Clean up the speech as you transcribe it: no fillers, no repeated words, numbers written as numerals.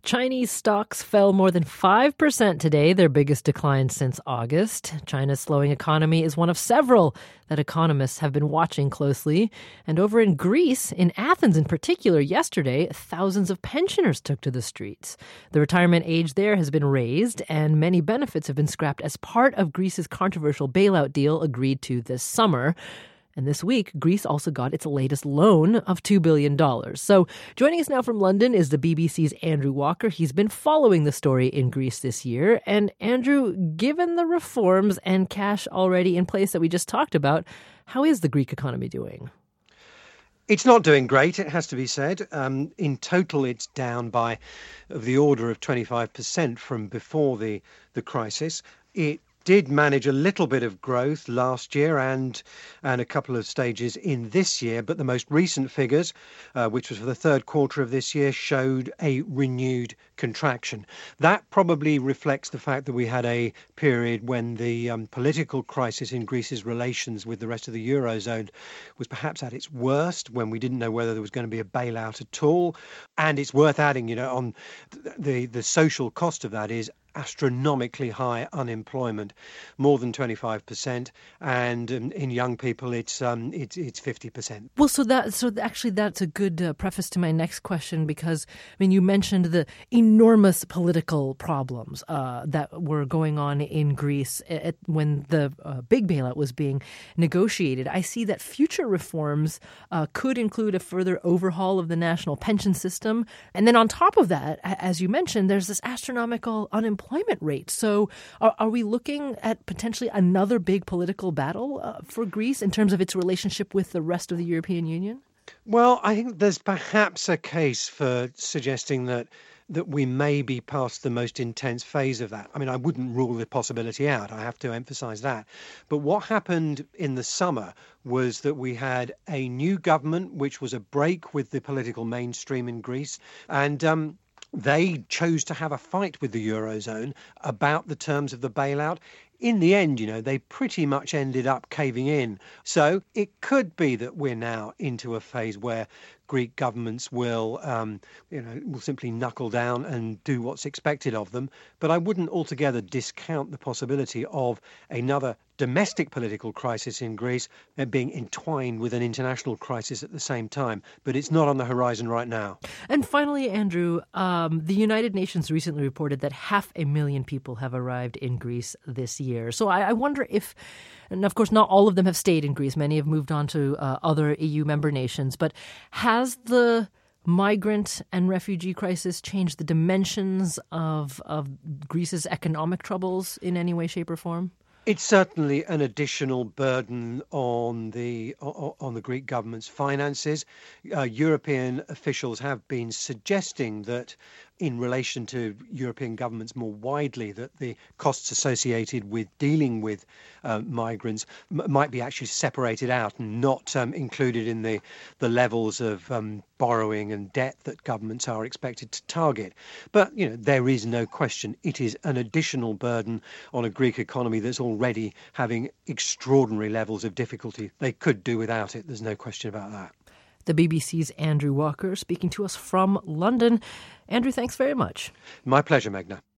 Chinese stocks fell more than 5% today, their biggest decline since August. China's slowing economy is one of several that economists have been watching closely. And over in Greece, in Athens in particular, yesterday, thousands of pensioners took to the streets. The retirement age there has been raised, and many benefits have been scrapped as part of Greece's controversial bailout deal agreed to this summer. And this week, Greece also got its latest loan of $2 billion. So joining us now from London is the BBC's Andrew Walker. He's been following the story in Greece this year. And Andrew, given the reforms and cash already in place that we just talked about, how is the Greek economy doing? It's not doing great, it has to be said. In total, it's down by the order of 25% from before the crisis. It did manage a little bit of growth last year and a couple of stages in this year, but the most recent figures, which was for the third quarter of this year, showed a renewed contraction. That probably reflects the fact that we had a period when the political crisis in Greece's relations with the rest of the Eurozone was perhaps at its worst, when we didn't know whether there was going to be a bailout at all. And it's worth adding, on the social cost of that is astronomically high unemployment, more than 25%, and in young people it's 50%. Well, so actually that's a good preface to my next question, because you mentioned the enormous political problems that were going on in Greece when the big bailout was being negotiated. I see that future reforms could include a further overhaul of the national pension system, and then on top of that, as you mentioned, there's this astronomical unemployment rate. So are we looking at potentially another big political battle for Greece in terms of its relationship with the rest of the European Union? Well, I think there's perhaps a case for suggesting that we may be past the most intense phase of that. I wouldn't rule the possibility out. I have to emphasize that. But what happened in the summer was that we had a new government, which was a break with the political mainstream in Greece. And they chose to have a fight with the Eurozone about the terms of the bailout. In the end, they pretty much ended up caving in. So it could be that we're now into a phase where Greek governments will simply knuckle down and do what's expected of them. But I wouldn't altogether discount the possibility of another domestic political crisis in Greece being entwined with an international crisis at the same time. But it's not on the horizon right now. And finally, Andrew, the United Nations recently reported that 500,000 people have arrived in Greece this year. So I wonder if, and of course not all of them have stayed in Greece, many have moved on to other EU member nations, but has the migrant and refugee crisis changed the dimensions of Greece's economic troubles in any way, shape or form? It's certainly an additional burden on the Greek government's finances. European officials have been suggesting that in relation to European governments more widely, that the costs associated with dealing with migrants might be actually separated out and not included in the levels of borrowing and debt that governments are expected to target. But, there is no question it is an additional burden on a Greek economy that's already having extraordinary levels of difficulty. They could do without it. There's no question about that. The BBC's Andrew Walker speaking to us from London. Andrew, thanks very much. My pleasure, Meghna.